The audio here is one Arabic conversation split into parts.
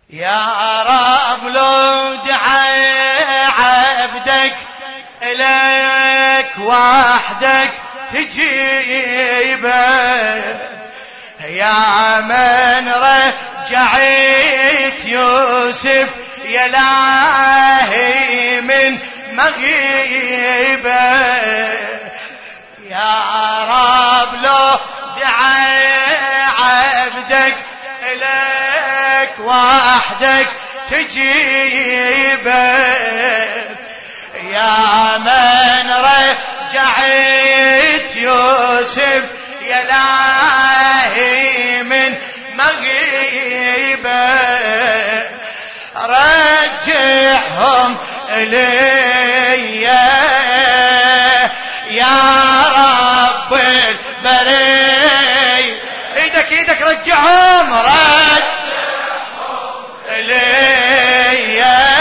يا رب لو دعى عبدك إليك وحدك تجيبه، يا من رجعت يوسف يا إلهي من مغيبه، يا رب لو دعى عبدك إليك وحدك تجيبه، يا من رجعت يوسف يا إلهي من مغيبه، رجعهم إلي يا رب البري، ايدك رجعهم إلي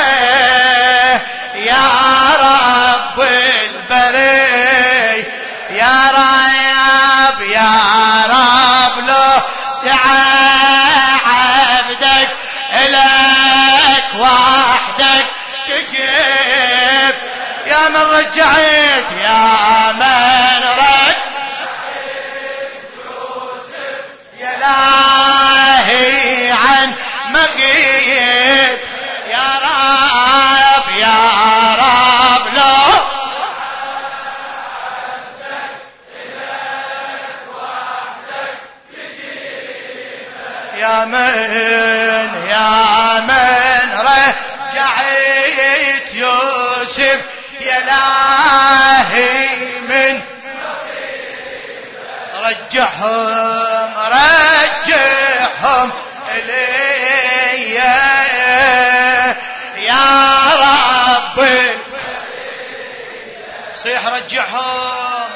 يا رب البري، يا رب لو دعى عبدك إليك وحدك تجيب، يا من رجعت يا من رجعت يوسف يا إلهي عن مغيب، يا رب لو يا من رجعت يوسف يا إلهي من رجعهم إلي يا رب، صيح رجعهم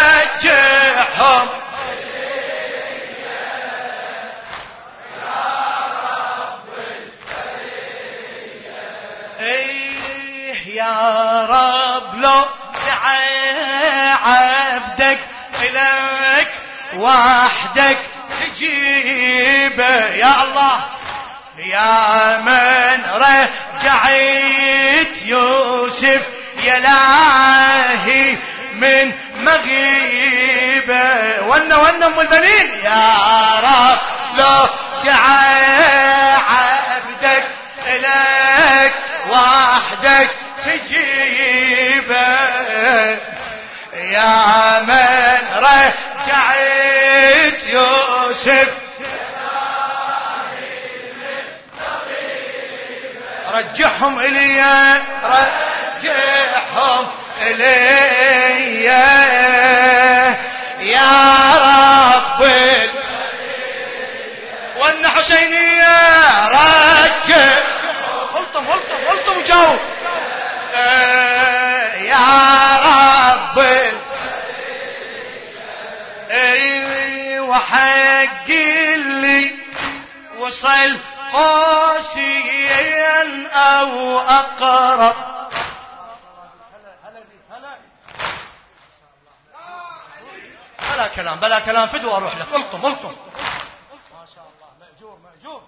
يا رب لو دعى عبدك إليك وحدك تجيبه، يا الله يا من رجعت يوسف يا إلهي من مغيبه، ون ام البنين، يا رب لو دعى عبدك إليك وحدك تجيبه، يا من رجعت يوسف رجعهم إلي يا رب، وان حسينية رجع قلتم وجاوب، يا رب وحق اللي وصل قاسيا او اقرب، بلا كلام فدوى اروح لك، قلتم ما شاء الله، مأجور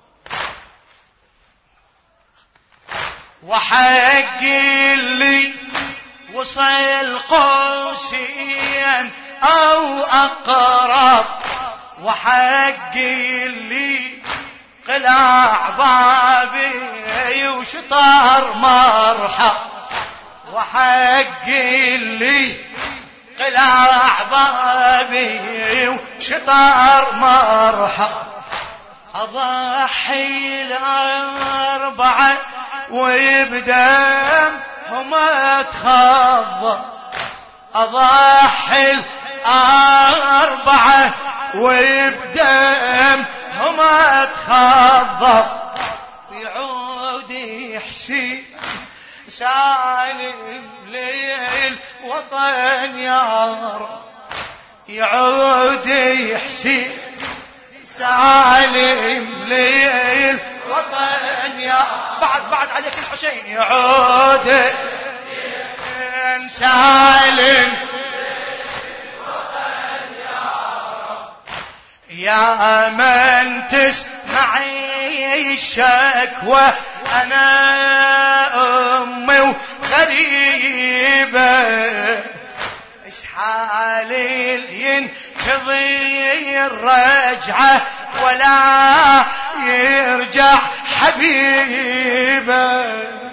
وحق اللي وصل قاسيا او اقرب، وحق اللي قلع بابي وشطار مرحب، وحق اللي قلع بابي وشطار مرحب، اضحي الاربعه ويبدأ وما تخضر، اضحي الاربعه ويبدأ وما تخضر، يعود يحشي سالم ليل وطن يا رب، يعود يحشي سالم ليل وطن يا بعد عليك الحسين، يعود سالم يا من تسمعي الشكوى أنا أمي وغريبة إسحال ينقضي الرجعة ولا يرجع حبيبه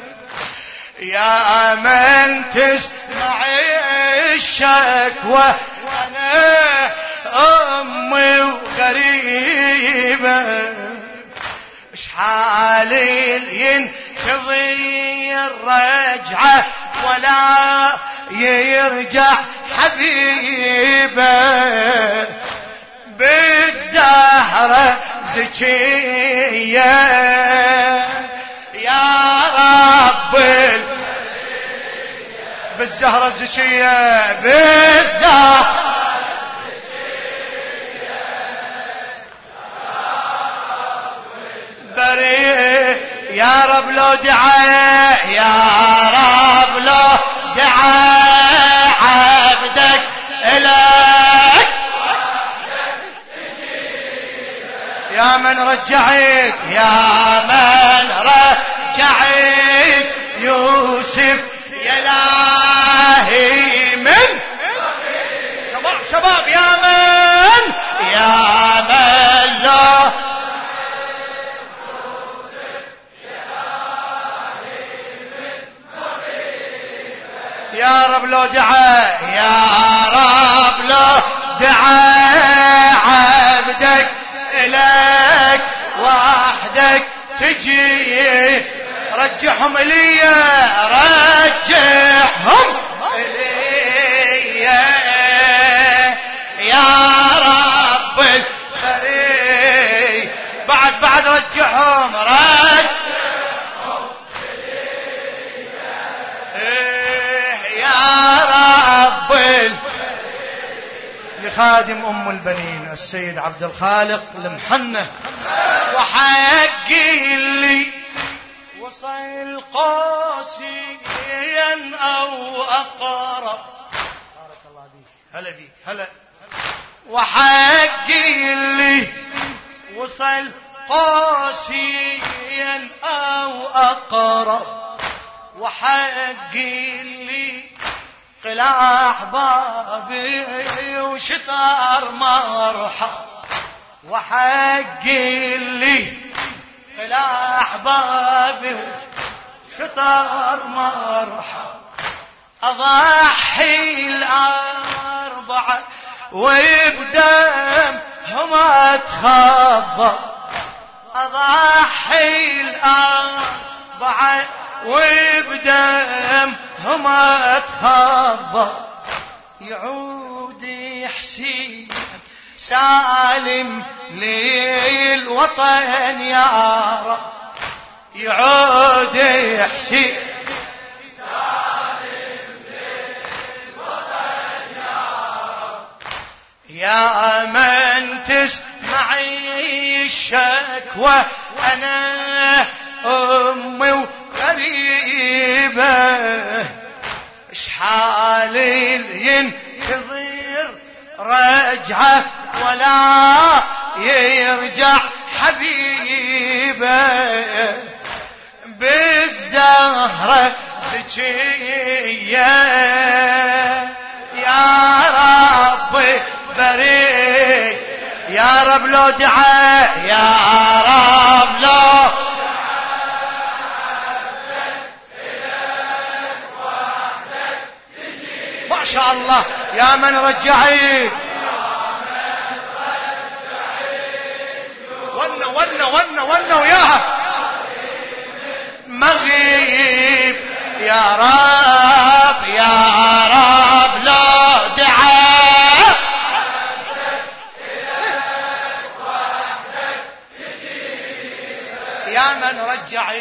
يا من تسمع الشكوى أنا أمي وغريبة إشحال ينقضي الرجعة ولا يرجع حبيبه بالزهرة زكية يا رب بالزهرة الزكية بالزهرة بريء يا رب لو دعاء يا رب لو دعاء عبدك إليك يا من رجعت يا من رجعت يوسف يا إلهي من شباب يا من له يا رب لو دعا يا رب لو دعا عبدك إليك وحدك تجي رجعهم إلي رجعهم إلي يا رب الفريق بعد رجعهم لخادم أم البنين السيد عبد الخالق المحنة وحقي اللي وصل قاسيا أو أقرب بارك الله بيك هلا بيك هلا وحقي اللي وصل قاسيا أو أقرب وحقي اللي قلع أحبابي وشطار مرحب وحقي اللي قلع أحبابي وشطار مرحب أضحي الأربعة وبدمهم أتخبر أضحي الأربعة وبدمهم أتخبر يعود حسين سالم للوطن يا رب يعود حسين سالم للوطن يا رب يا من تسمعي الشكوى أنا أمي وغريبة إشحال ينتظر رجعة ولا يرجع حبيبه بالزهرة زكية يا رب بريء يا رب لو دعا يا رب لو ما شاء الله يا من رجعت ونا وياها مغيب يا رب لا دعاء يا من رجعت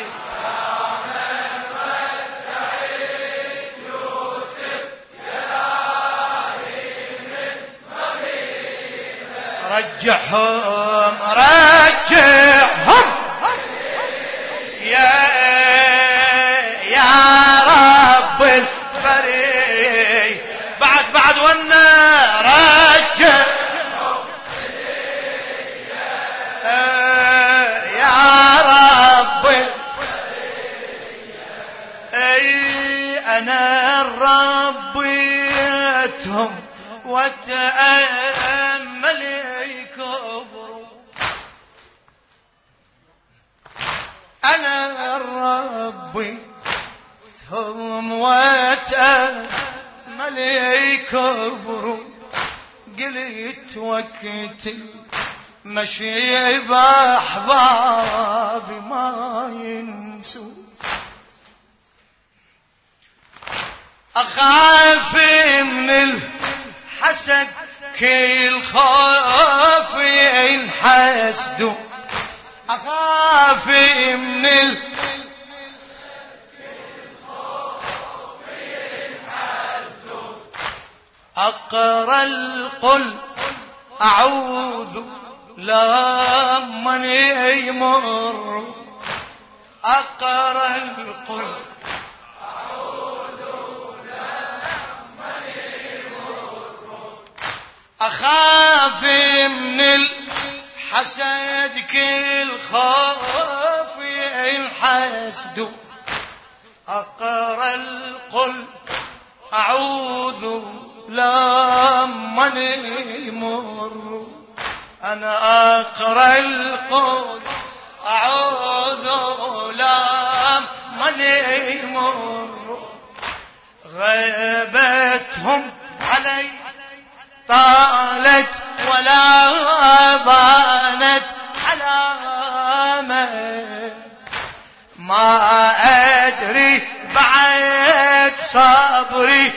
رجعهم يا رب الفريق بعد والنار رجعهم يا رب ربيتهم وتأمل يكبروا، أنا ربيتهم وتأمل يكبروا، قلت وقت المشي بأحبابي ما ينسوا، أخاف من الحسد كل خوف ينحسدوا، أخاف من الحسد كل خوف ينحسدوا، أقرأ القل أعوذ لمن يمر، أقرأ القل أخاف من الحسد كل خوف ينحسدوا، أقرأ القل أعوذ لمن يمر، أنا أقرأ القل أعوذ لمن يمر، غيبتهم علي طالت ولا بانت علامة، ما أدري بعد صبري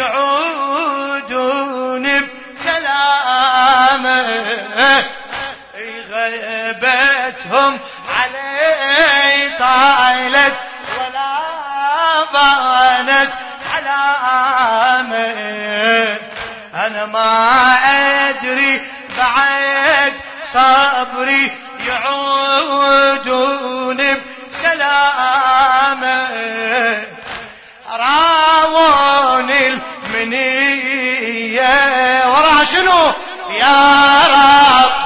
يعودون بسلامة، غيبتهم علي طالت ولا بانت علامة، أنا ما أدري بعد صبري يعودون بسلامة، راون المنية ورا شنو يا رب،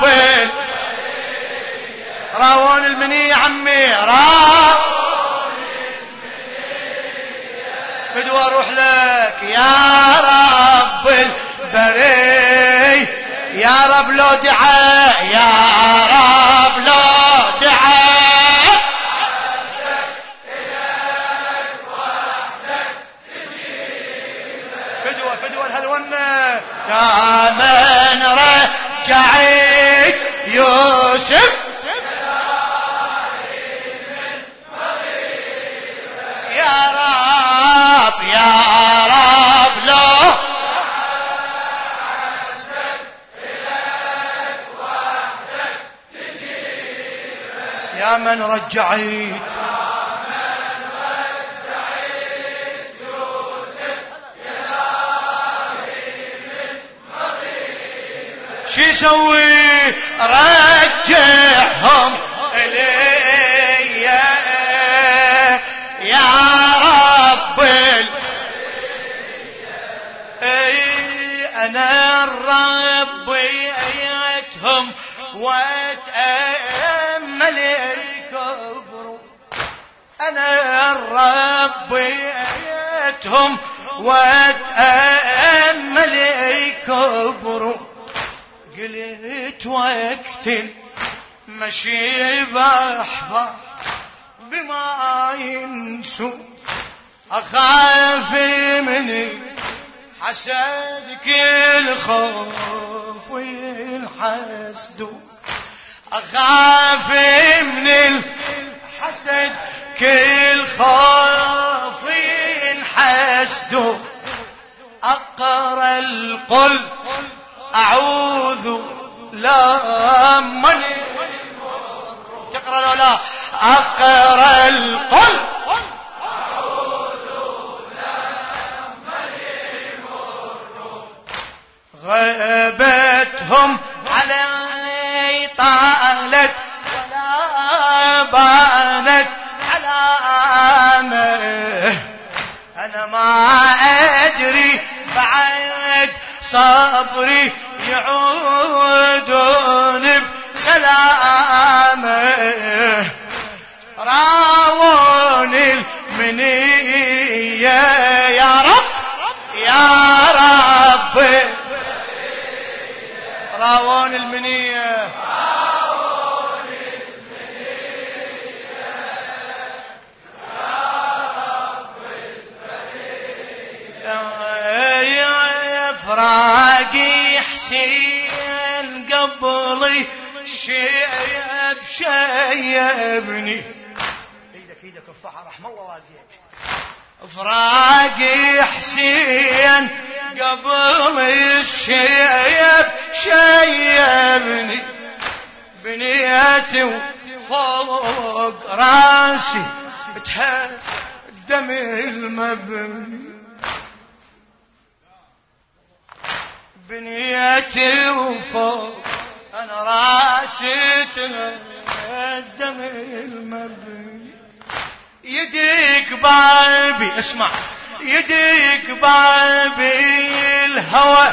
راون المنية عمي، راون المنية فدوى اروح لك يا رب البري، يا رب لو دعاء، يا رب لو دعاء فدوى فدوى الهلونة، يا من رجعت يوسف يا رب يا رب لو يا من رجعت يوسف شو يسوي رجعهم إلي يا رب أنا الرب يأتهم واتأمل يكبروا، أنا الرب يأتهم واتأمل يكبروا، قلت وقت المشي بأحباب بما ينسوا، أخاف مني حسد كل خوف ينحسدوا، أخاف من الحسد كل خوف ينحسدوا، أقرأ القل أعوذ لمن تقرأ لو لا، أقرأ القل غيبتهم علي طالت ولا بانت علامة، أنا ما أدري بعد صبري يعودون بسلامة، راون المنية يا رب يا ربي راون المنية فراقي حسين قبلي شيبني ايدك ارفعها رحمة الله والديك. فراقي حسين قبلي شيبني بنيتي وفوق راسي تهدم المبني بنيتي وفوق انا راسي تهدم المبني. يديك بابي اسمع يديك بابي الهوى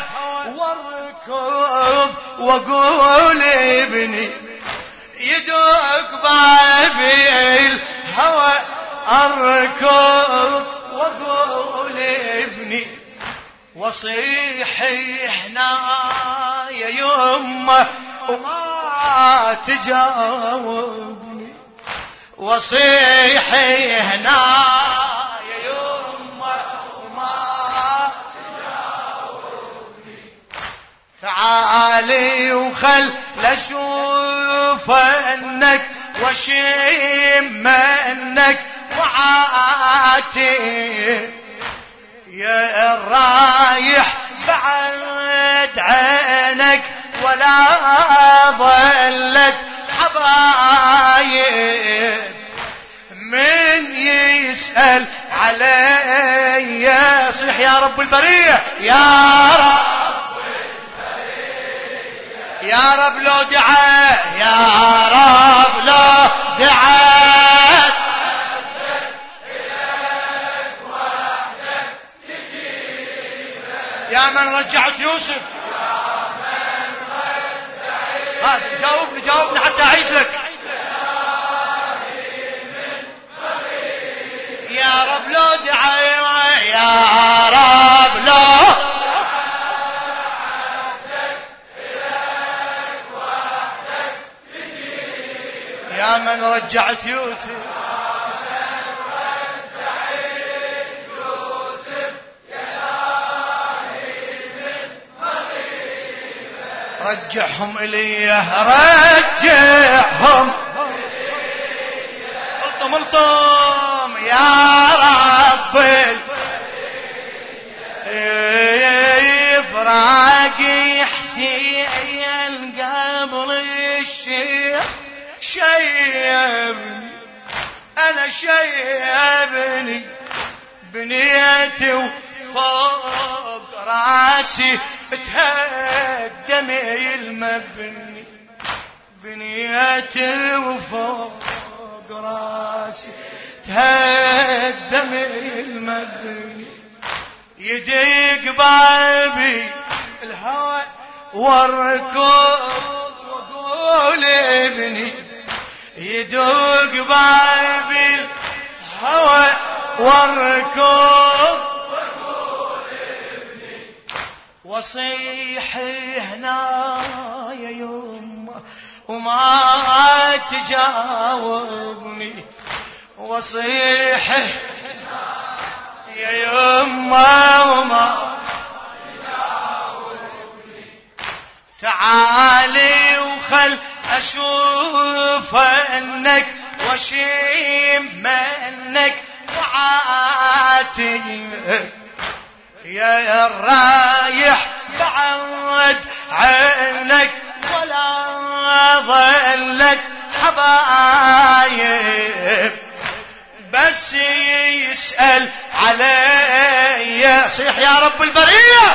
واركض واقول ابني يديك بابي الهوى اركض واقول ابني وصيحي هنا يا يمه وما تجاوبني وصيحي هنا يا يمه وما تجاوبني. تعالي وخل اشوف انك وشم انك وعاتي يا الرايح بعد عينك ولا ظلت حبايب من يسأل علي صيح يا رب البرية يا رب البرية يا رب لو دعاء يا رب لو دعاء يا من رجعت يوسف جاوبني حتى أعيد لك يا رب لو دعاء يا رب لو يا من رجعت يوسف رجعهم إلي رجعهم الطم يا ربي فراقي حسين قبل الشيخ شيبني أنا شيبني بنيتي وفوق راسي تهدم المبني بنيتي وفوق راسي تهدم المبني. يديك بابي الهوى والركض وقول ابني يدوق بابي الهوى والركض وصيحي هنا يا يمه وما تجاوبني وصيحي يا يمه وما تجاوبني. تعالي وخل اشوف انك وشم انك وعاتي يا الرايح بعد عينك ولا ظلت حبايب بس يسأل علي صيح يا رب البرية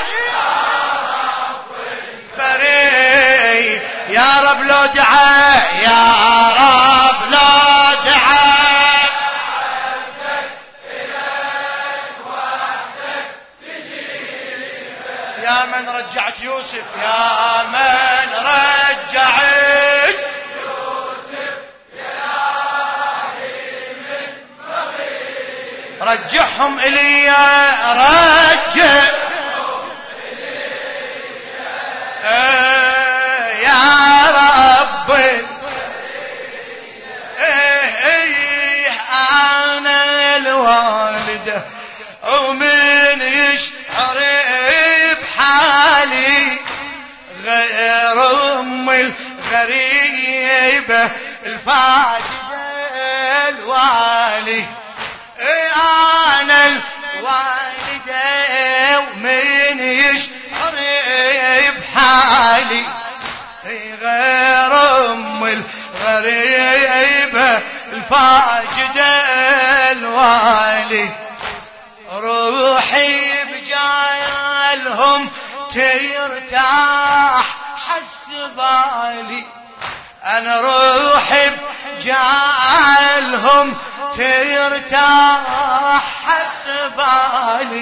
يا رب لو دعاء يا رب لو دعاء يا من رجعت يوسف يا من رجعت يوسف رجعهم إلي رجع الوالي روحي بجالهم ترتاح حس بالي أنا روحي بجالهم ترتاح حس بالي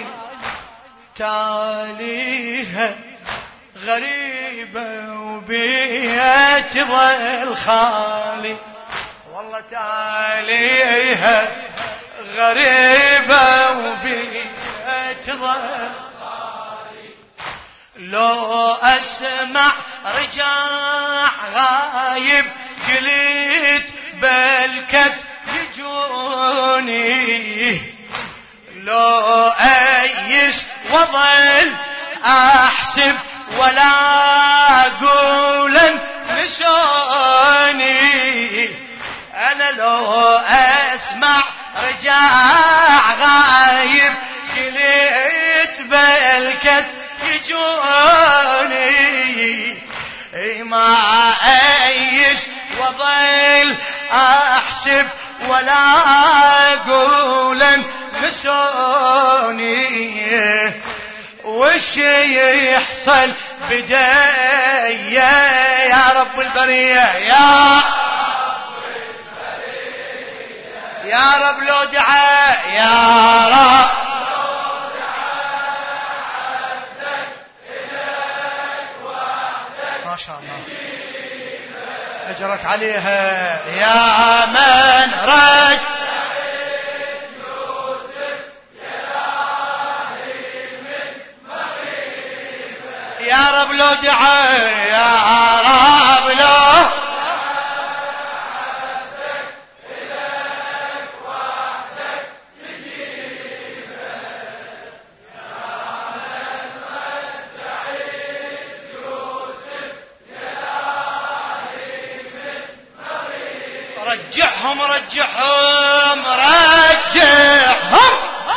تاليها غريبة وبيت ظل خالي والله تاليها غريبة وبيت ظل خالي لو أسمع رجاع غايب قلت بالكت يجوني لو أيس وظل أحسب ولا أقول نسوني أنا لو أسمع رجاع غايب قلت بالكت يجوني ما أيس وظل أحسب ولا أقول نسوني وش يحصل بداية يا رب البرية يا رب لو دعاء يا رب ما شاء الله أجرك عليها يا من رج يا رب لو دعاء يا رب لو رجعهم رجعهم رجعهم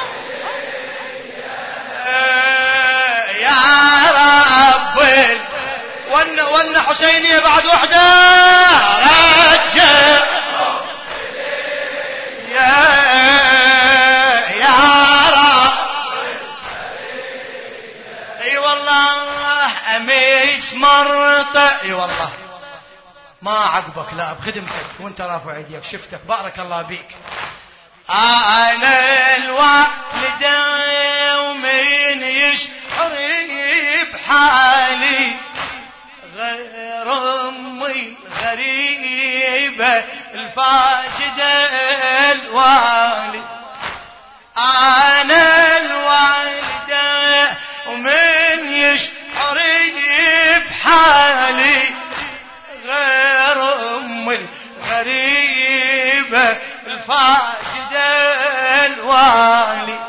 يا رب ون حسينية بعد وحدة رجعهم يا رب اي والله اميس مرطة اي والله ما عقبك لا بخدمتك وانت رافع ايديك شفتك بارك الله بيك انا الوالدة ومن يشعر بحالي غير امي الغريبة الفاجدة الوالي انا الوالدة ومن يشعر بحالي غير أمي الغريبة الفاجدة الوالي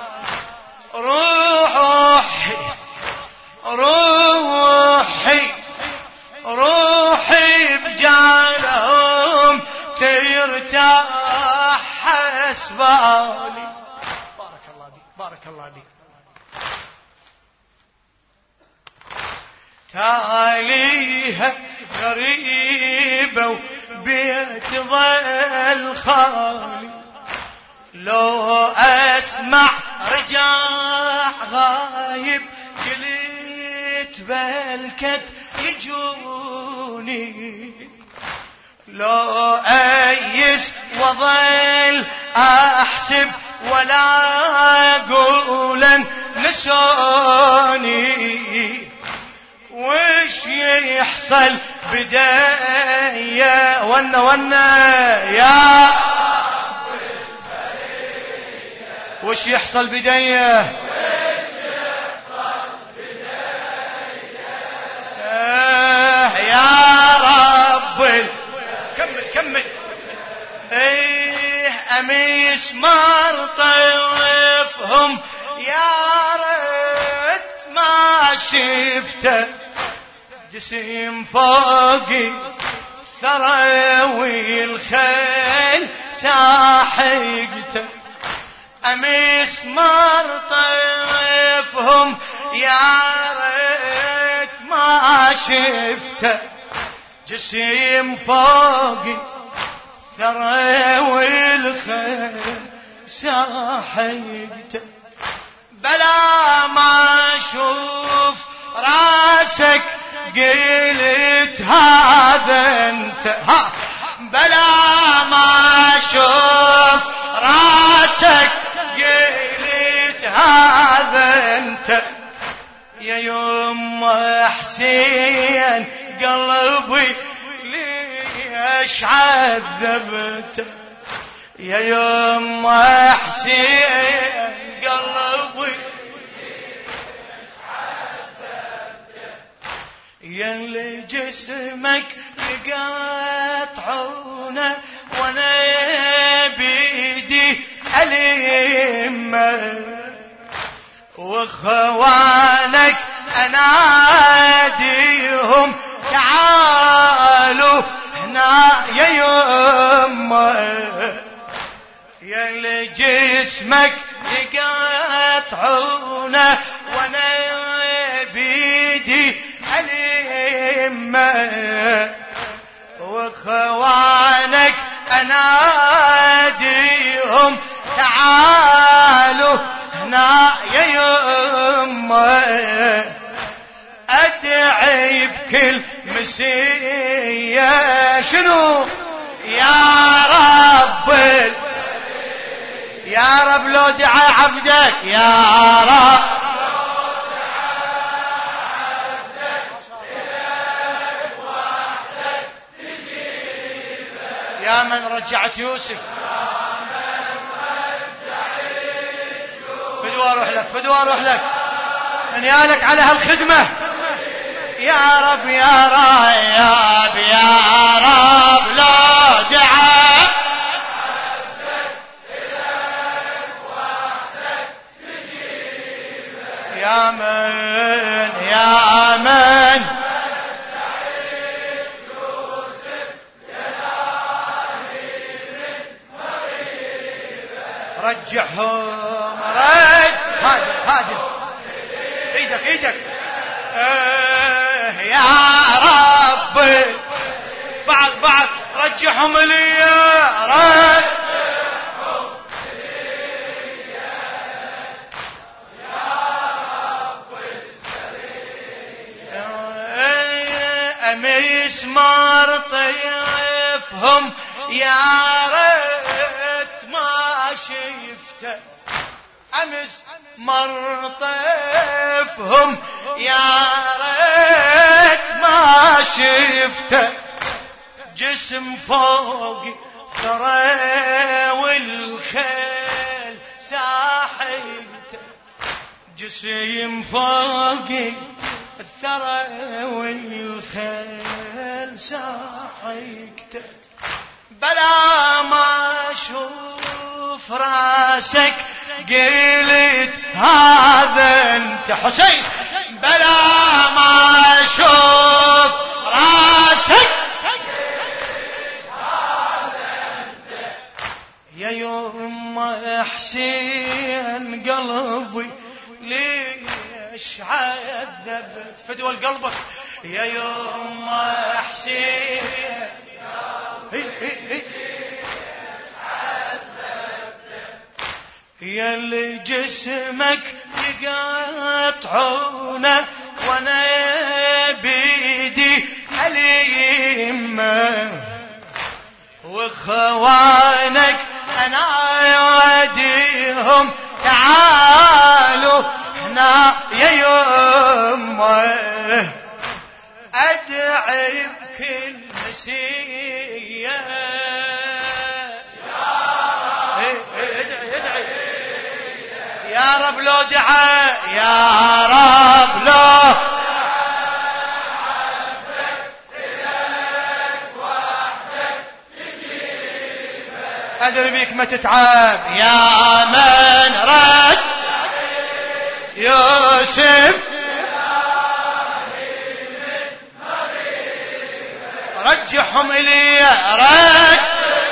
روحي روحي روحي بجالهم ترتاح حسبالي بارك الله بك بارك الله بك تاليها غريبة وبيت ظل خالي لو أسمع رجاع غايب قلت بالكت يجوني لو أيس وظل أحسب ولا أقول نسوني وش يحصل بداية ونا يا وش يحصل بداية يا رب كمل ايه اميس مرطفهم يا ريت ما شفته جسم فوقي ثروي الخيل ساحقته اميس مرطفهم يا ريت ما شفته جسم فوقي ثروي الخيل ساحقته بلا ما اشوف راسك قلت هذا انت ها بلا ما اشوف راسك قلت هذا انت يا يما حسين قلبي ليش عذبته يا يما حسين قلبي ليش عذبته يلي جسمك يقطعونه وانا بيدي ألمه واخوانك اناديهم تعالوا هنا يا يما يلي جسمك يقطعونه وانا بيدي ألمه واخوانك اناديهم تعالوا هنا يا يما ادعي بكل مسية شنو يا رب يا رب لو دعا عبدك يا رب يا من رجعت يوسف فدوى اروح لك فدوى اروح لك انيالك على هالخدمة يا رب يا رب يا رب لا دعا يا من رجعهم رد هاجم ايدك يا رب بعد رجعهم لي رد امس مر طيفهم يا ريت ما شفته امس مر طيفهم يا ريت ما شفته جسم فوق ثرى والخيل ساحقته جسم فوق الثرى والخيل ساحقته بلا ما اشوف راسك قلت هذا انت حسين بلا ما اشوف راسك يا يما حسين قلبي ليش عذبت فدوى قلبك يا يما حسين يلي جسمك يقطعونه وانا بيدي ألمه واخوانك انا يوديهم تعالوا هنا يا يما ادعي بكل مسية ادعي يا رب لو دعا يا رب لو أدري بيك ما تتعب يا من رد يوسف رجعهم إلي رد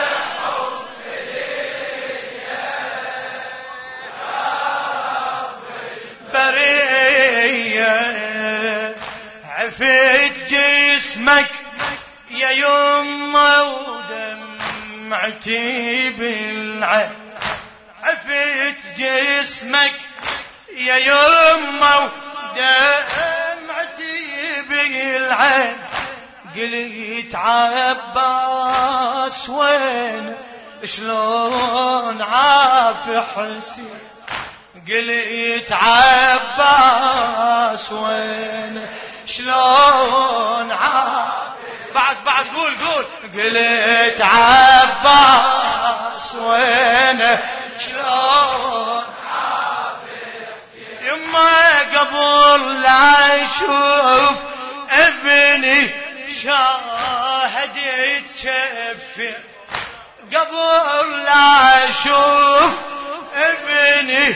برية عفيت جسمك يا يما ودمعتي بالعين جسمك يا يمه ودمعتي بالعين قلت عباس وين شلون عافي حسين قلت عباس وين شلون عافي بعد قول قلت عباس وين شلون يما قبل لا اشوف ابني شاهدت شفي قبل لا اشوف ابني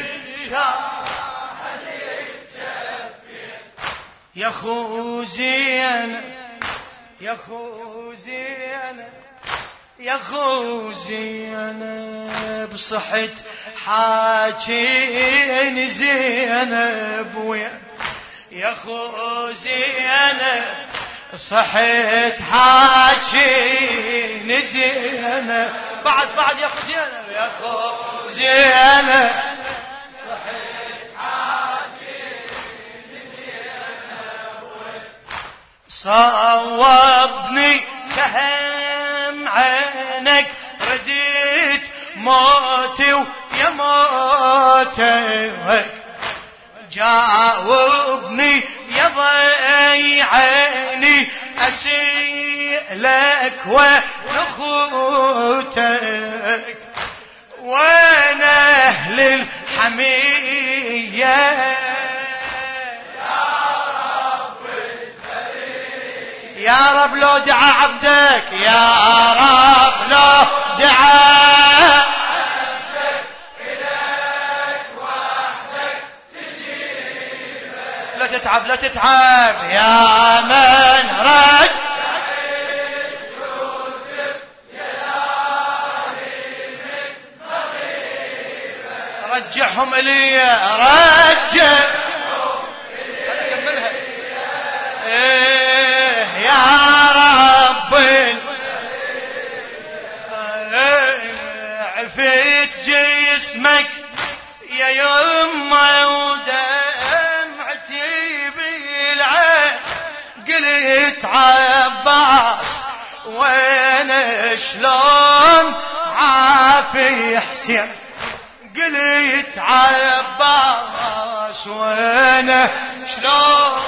شاهدت شفي يا خو زين يا خو زين يا خو زينب صحت حاجين زينب وين يا خو زينب صحت حاجين زينب بعد يا خو زينب يا خو زينب صحت حاجين زينب وين صوبني سهم عينك رديت موتي ويا موتك جاوبني يا ضي عيني أسئلك ونخوتك وين أهل الحمية يا رب لو دعا عبدك يا رب لو دعا عبدك إليك وحدك تجيبك لا تتعب يا من رد يوسف يا رجعهم إلي يا رب عفيت جسمك يا يمه ودمعتي بالعين قلت عباس وين شلون عافي حسين قلت عباس وين شلون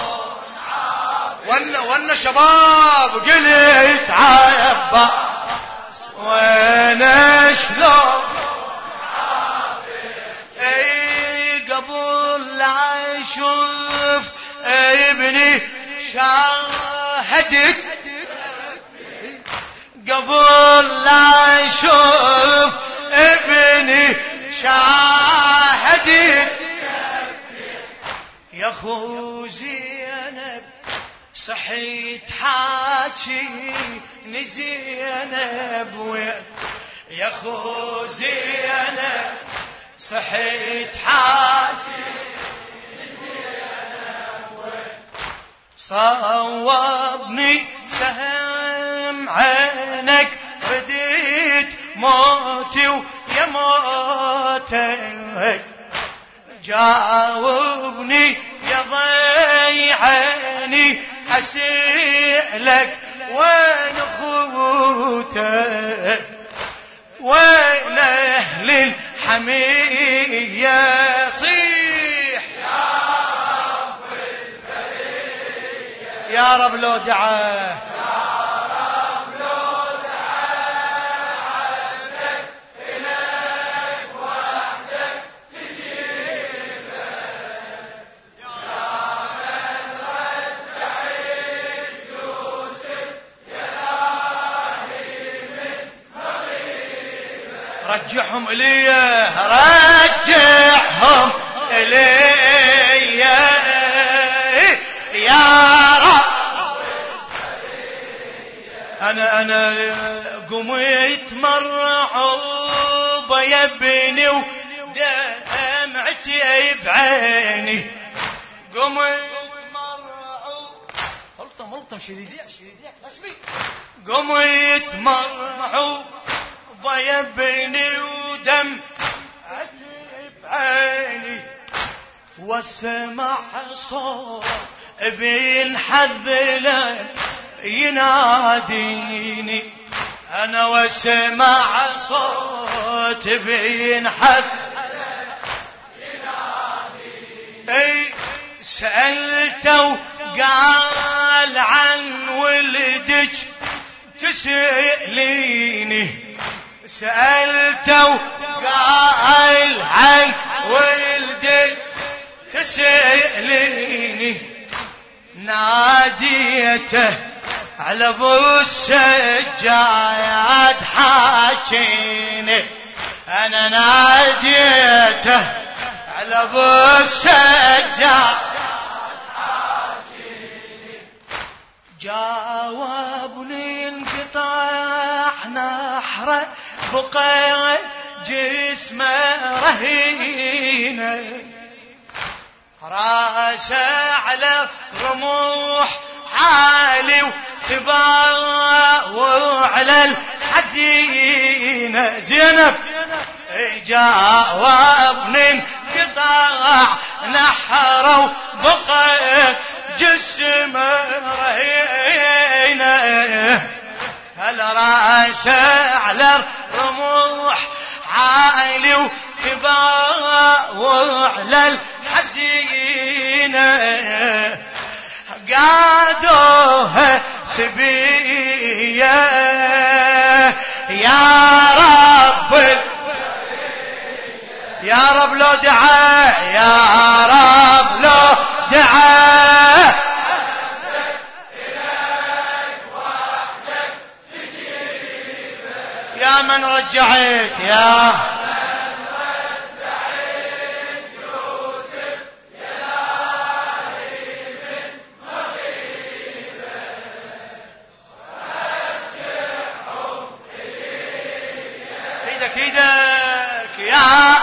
وانا شباب قلت عباس وين شلون اي قبل لا اشوف ابني شاهدت قبل لا اشوف ابني شاهدت يا خو زينب صحيت حاجي زينب وين يا خو زينب صحيت حاجي زينب وين صوبني سهم عينك رديت موتي ويا موتك جاوبني يا ضي عيني أسئلك وين أخوتك وين أهل الحمية صيح يا رب لو دعاه رجعهم إلي رجعهم إلي يا رب أنا قمت مرعوبة يا ابني ودمعتي بعيني قمت مرعوب ملطم شديديك قمت مرعوب يا ابني ودم واسمع صوت بينحذل يناديني، انا واسمع صوت بينحذل يناديني. سألته وقال عن ولدك تسأليني، سألته وقال عن ولدك تسأليني. ناديته على ابو السجاد حاكيني، انا ناديته على ابو السجاد حاكيني. جاوبني انقطع نحره بقى جسمه رهينه، راسه على رموح عالي وتباع وعلى الحزينة. زينب جاوبني انقطاع نحره وبقى جسمه رهينه، هل راسه على رموح عالي وتباع وعلى الحزينة. قادوها سبية يا رب، يا رب لو دعا، يا رب لو دعا يا من رجعت، يا ايدك يا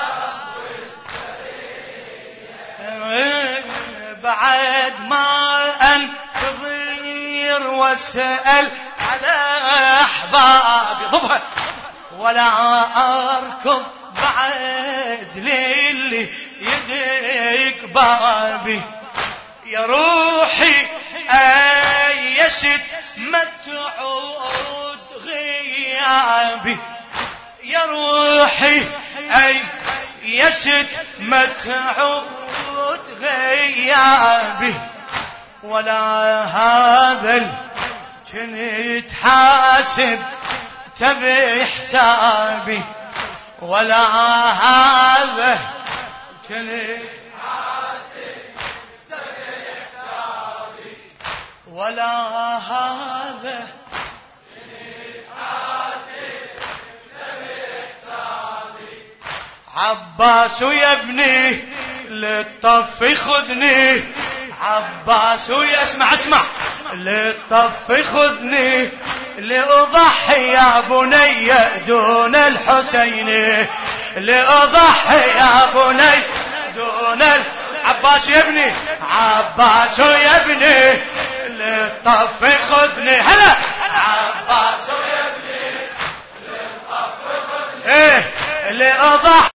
بعد ما انتظر واسأل على احبابي ضبها، ولا اركض بعد للي يدق بابي. يا روحي ايست ما تعود غيابي، يا روحي ايست ما تعود غيابي. ولا هذا كنت حاسب تبي حسابي، ولا هذا كنت حاسب تبي حسابي، ولا هذا كنت حاسب تبي حسابي. عباس يا ابني للطف خذني، عباس يا اسمع للطف خذني، لأضحي يا بني دون الحسين، لأضحي يا بني دون عباس يا ابني، عباس يا ابني للطف خذني، هلا عباس يا ابني للطف خذني، لأضحي